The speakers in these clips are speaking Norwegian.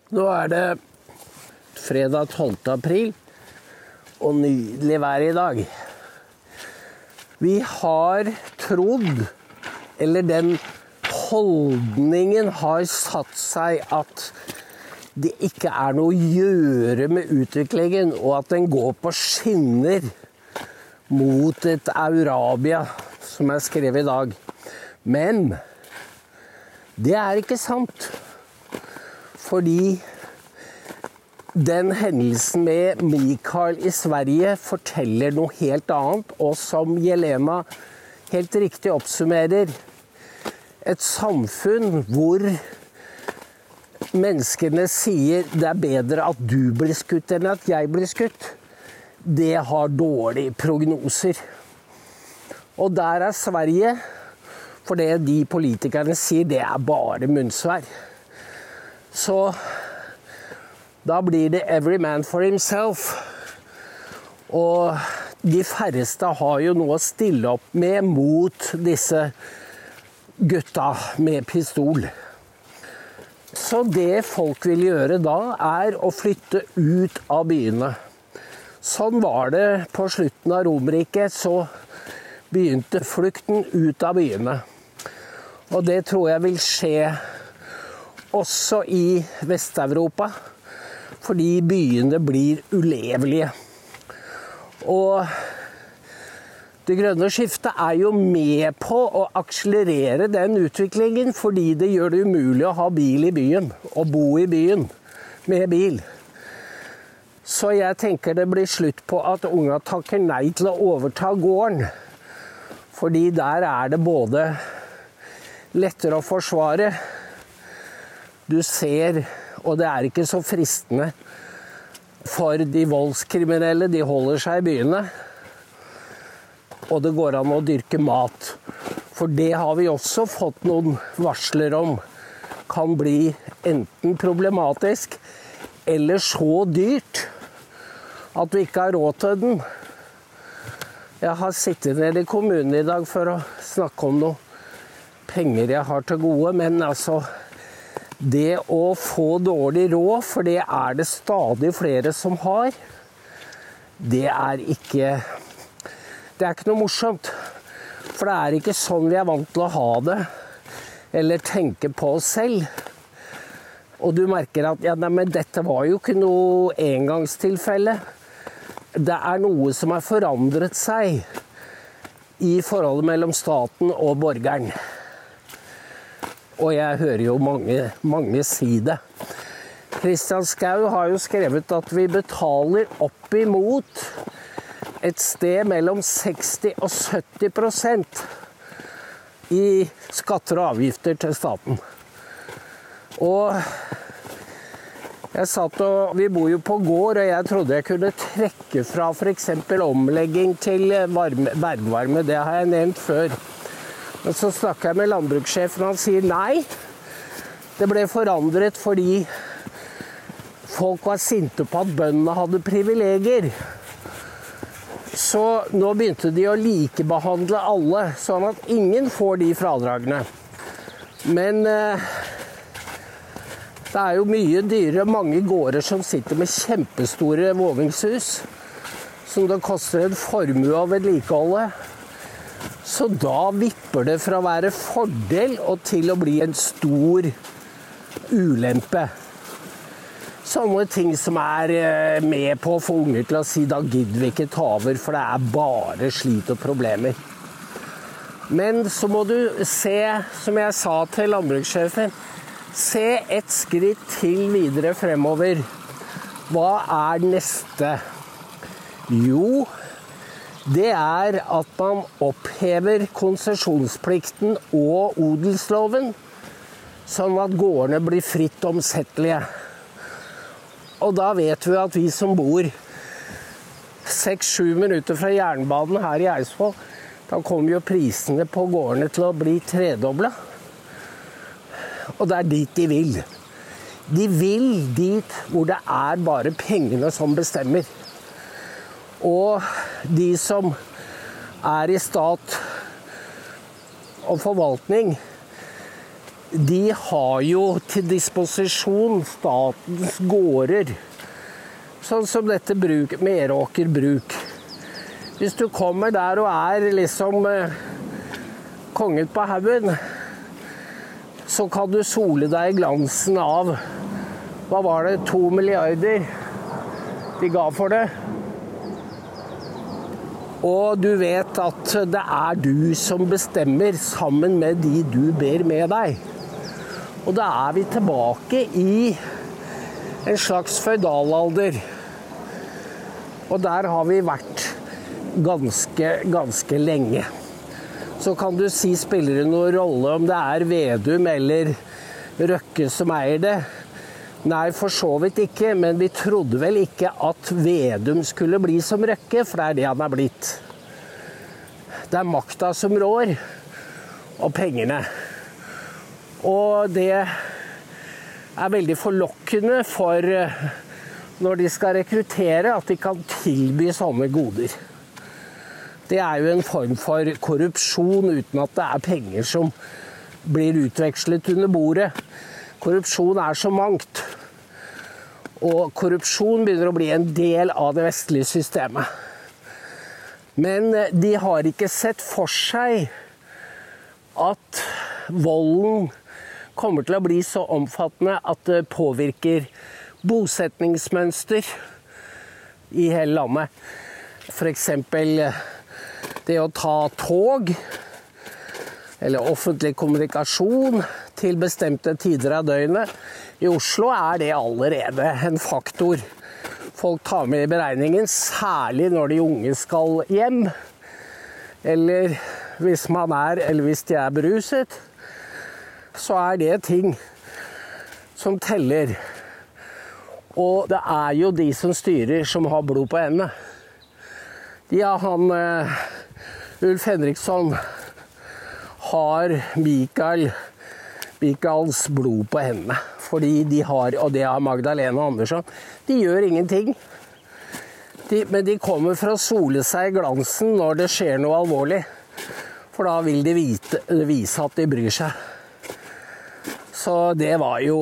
Nå det fredag 12. april, og nydelig vær i dag. Vi har trodd, eller den holdningen har satt seg at det ikke noe å gjøre med utviklingen, og at den går på skinner mot et Eurabia, som skrevet i dag. Men det ikke sant. Fordi den hendelsen med Mikael i Sverige forteller noe helt annet, og som Jelena helt riktig oppsummerer, et samfunn hvor menneskene sier det bedre at du blir skutt enn at jeg blir skutt, det har dårlige prognoser. Og der Sverige, for det de politikerne sier, det bare munnsvær. Så da blir det every man for himself. Og de færreste har jo noe å stille opp med mot disse gutta med pistol. Så det folk vil gjøre da å flytte ut av byene. Sånn var det på slutten av Romerriket, så begynte flukten ut av byene. Og det tror jeg vil skje også i Vest-Europa, fordi byene blir ulevelige. Og det grønne skiftet jo med på å akselerere den utviklingen, fordi det gjør det umulig å ha bil i byen, og bo i byen med bil. Så jeg tenker det blir slutt på at unga takker nei til å overta gården, fordi der det både lettere å forsvare. Du ser, og det ikke så fristende for de voldskriminelle, de holder seg i byene. Og det går an å dyrke mat. For det har vi også fått noen varsler om. Kan bli enten problematisk, eller så dyrt at vi ikke har råd til den. Jeg har sittet nede i kommunen i dag for å snakke om noe penger jeg har til gode, men altså det å få dårlig råd, for det det stadig flere som har, det ikke noe morsomt. For det ikke sånn vi vant til å ha det, eller tenke på oss selv. Og du merker at men dette var jo ikke noe engangstilfelle. Det noe som har forandret seg i forholdet mellom staten og borgeren. Og jeg hører jo mange si det. Christian Skau har jo skrevet at vi betaler opp imot et sted mellom 60 og 70% i skatter og avgifter til staten. Og vi bor jo på gård, og jeg trodde jeg kunne trekke fra for eksempel omlegging til bergvarme. Det har jeg nevnt før. Men så snakket jeg med landbrukssjefen, og han sier nei. Det ble forandret fordi folk var sinte på at bøndene hadde privilegier. Så nå begynte de å likebehandle alle, sånn at ingen får de fradragene. Men det jo mye dyrere, mange gårder som sitter med kjempestore våningshus, som det koster en formue å vedlikeholde. Så da vipper det fra å være fordel og til å bli en stor ulempe. Sånne ting som med på å få unger til å si da gidder vi ikke ta over, for det bare slit og problemer. Men så må du se, som jeg sa til landbrukssjefen, se et skritt til videre fremover. Hva neste? Jo, det at man opphever konsesjonsplikten og odelsloven, sånn at gårdene blir fritt omsettelige. Og da vet vi at vi som bor 6-7 minutter fra jernbanen her i Eidsvoll, da kommer jo prisene på gårdene til å bli tredoblet. Og det dit de vil. De vil dit hvor det bare pengene som bestemmer. Og de som i stat og forvaltning, de har jo til disposisjon statens gårder. Sånn som dette Meråker bruk. Hvis du kommer der og liksom kongen på haugen, så kan du sole deg i glansen av, hva var det, 2 milliarder de ga for det. Og du vet at det du som bestemmer sammen med de du ber med deg. Og da vi tilbake i en slags føydalalder. Og der har vi vært ganske lenge. Så kan du si, spiller det noen rolle om det Vedum eller Røkke som eier det? Nei, for så vidt ikke, men vi trodde vel ikke at Vedum skulle bli som Røkke, for det det han blitt. Det makta som rår, og pengene. Og det veldig forlokkende for når de skal rekruttere, at de kan tilby sånne goder. Det jo en form for korrupsjon uten at det penger som blir utvekslet under bordet. Korrupsjon så mangt. Og korrupsjon begynner å bli en del av det vestlige systemet. Men de har ikke sett for seg at volden kommer til å bli så omfattende at det påvirker bosetningsmønster i hele landet. For eksempel det å ta tog, eller offentlig kommunikasjon til bestemte tider av døgnet. I Oslo det allerede en faktor. Folk tar med i beregningen, særlig når de unge skal hjem, eller hvis man eller hvis de beruset, så det ting som teller. Og det jo de som styrer som har blod på hendene. Ulf Henriksson har Michaels blod på hendene. Fordi de har, og det har Magdalena Andersson, de gjør ingenting. Men de kommer for å sole seg i glansen når det skjer noe alvorlig. For da vil de vise at de bryr seg. Så det var jo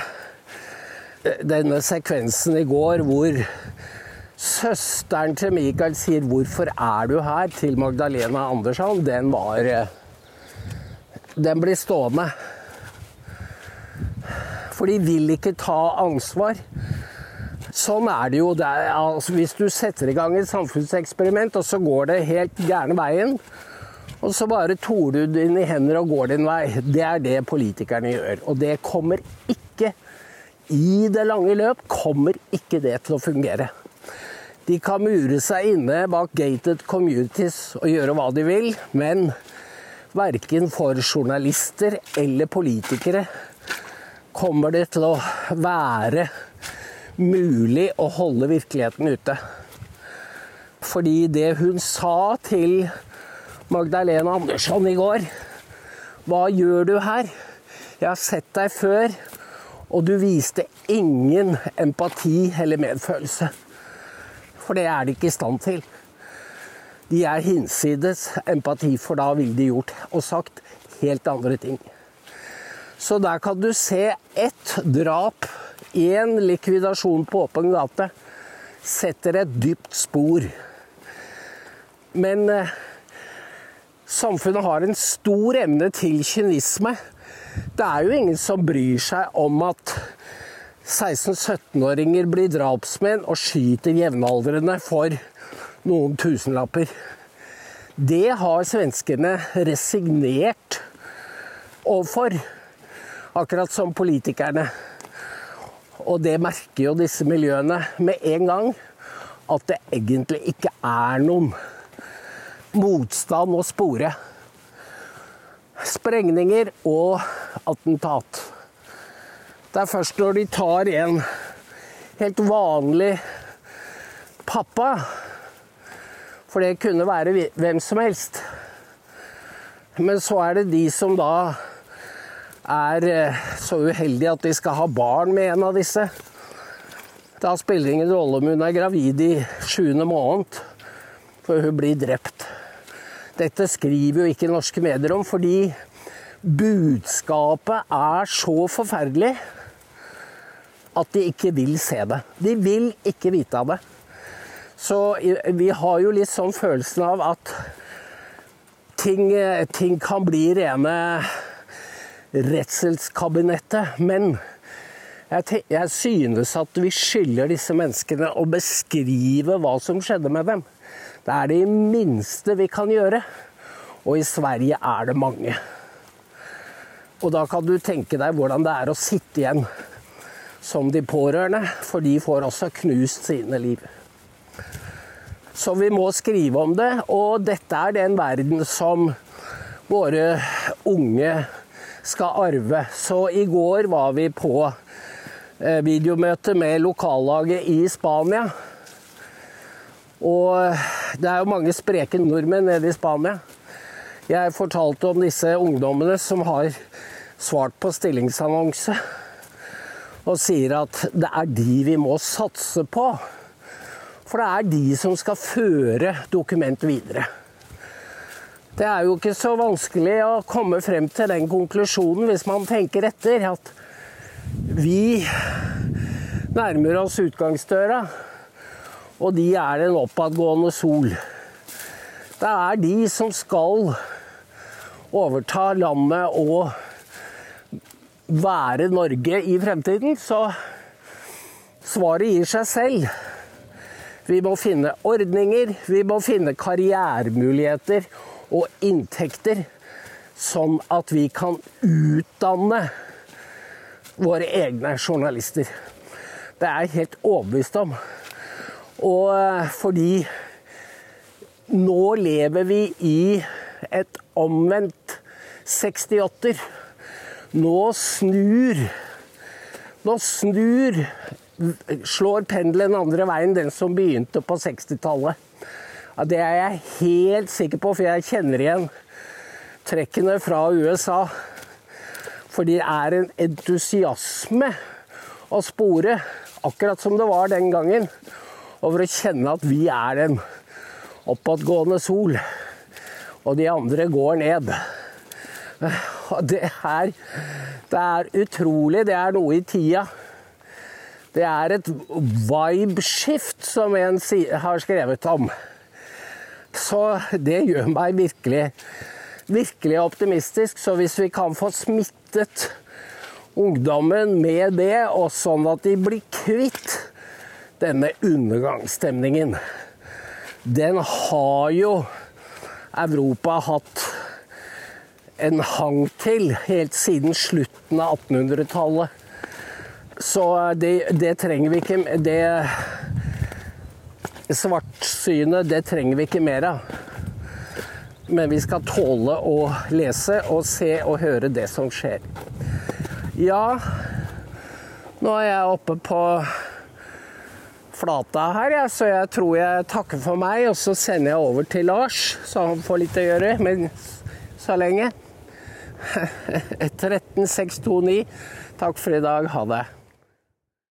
denne sekvensen i går hvor søsteren til Michael sier, hvorfor du her, til Magdalena Andersson, den blir stående. For de vil ikke ta ansvar. Sånn det jo. Altså, hvis du setter i gang et samfunnseksperiment, og så går det helt gærne veien, og så bare torer du inn i hender og går din vei. Det det politikerne gjør. Og det kommer ikke, i det lange løp, kommer ikke det til å fungere. De kan mure seg inne bak gated communities og gjøre hva de vil, men hverken for journalister eller politikere kommer det til å være mulig å holde virkeligheten ute. Fordi det hun sa til Magdalena Andersson i går, hva gjør du her? Jeg har sett deg før, og du viste ingen empati eller medfølelse. For det de ikke i stand til. De hinsides empati, for da ville de gjort og sagt helt andre ting. Så der kan du se ett drap, en likvidasjon på åpen gate, setter et dypt spor. Men samfunnet har en stor evne til kynisme. Det jo ingen som bryr seg om at 16-17-åringer blir drapsmenn og skyter jevnaldrende for noen tusenlapper. Det har svenskene resignert overfor, akkurat som politikerne. Og det merker jo disse miljøene med en gang, at det egentlig ikke noen motstand å spore. Sprengninger og attentat. Det først når de tar en helt vanlig pappa, for det kunne være hvem som helst. Men så det de som da så uheldige at de skal ha barn med en av disse. Da spiller ingen rolle om hun gravid i 7. måned, for hun blir drept. Dette skriver jo ikke norske medier om, fordi budskapet er så forferdelig at de ikke vil se det. De vil ikke vite av det. Så vi har jo litt sånn følelsen av at ting kan bli rene redselskabinettet, men jeg synes at vi skylder disse menneskene å beskrive hva som skjedde med dem. Det er det minste vi kan gjøre, og i Sverige er det mange. Og da kan du tenke deg hvordan det er å sitte igjen som de pårørende, for de får også knust sine liv. Så vi må skrive om det, og dette er den verden som våre unge skal arve. Så i går var vi på videomøte med lokallaget i Spania. Og det er jo mange spreke nordmenn nede i Spania. Jeg fortalte om disse ungdommene som har svart på stillingsannonse og sier at det er de vi må satse på. For det er de som skal føre dokument videre. Det er jo ikke så vanskelig å komme frem til den konklusjonen hvis man tenker etter at vi nærmer oss utgangsdøra, og de er den oppadgående sol. Det er de som skal overta landet og være Norge i fremtiden, så svaret gir seg selv. Vi må finne ordninger, vi må finne karrieremuligheter og inntekter, sånn at vi kan utdanne våre egne journalister. Det er jeg helt overbevist om. Og fordi nå lever vi i et omvendt 68. Nå slår pendelen andre veien, den som begynte på 60-tallet. Ja, det er jeg helt sikker på, for jeg kjenner igjen trekkene fra USA. For det er en entusiasme å spore, akkurat som det var den gangen, over å kjenne at vi er den oppadgående sol, og de andre går ned. Og det er utrolig, det er noe i tida. Det er et vibe-skift som en har skrevet om. Så det gjør meg virkelig optimistisk. Så hvis vi kan få smittet ungdommen med det, og sånn at de blir kvitt denne undergangsstemningen, den har jo Europa hatt en hang til helt siden slutten av 1800-tallet. Så det trenger vi ikke, det svartsynet, det trenger vi ikke mer av. Men vi skal tåle å lese og se og høre det som skjer. Ja, nå er jeg oppe på flata her, så jeg tror jeg takker for meg, og så sender jeg over til Lars, så han får litt å gjøre, men så lenge. 13629. Takk for i dag. Ha det.